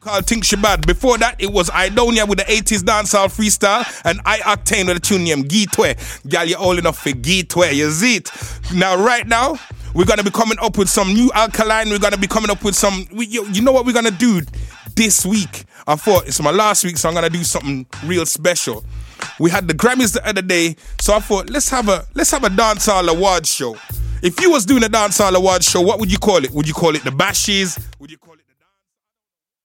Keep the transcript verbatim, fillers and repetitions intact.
called Think She Bad. Before that, it was Idonia with the eighties dancehall freestyle and I Octane with the tune named Geetway. Girl, you're old enough for Geetway, you see it? Now, right now, we're going to be coming up with some new Alkaline. We're going to be coming up with some... We, you, you know what we're going to do this week? I thought it's my last week, so I'm going to do something real special. We had the Grammys the other day, so I thought, let's have a let's have a dancehall awards show. If you was doing a dancehall awards show, what would you call it? Would you call it the Bashies? Would you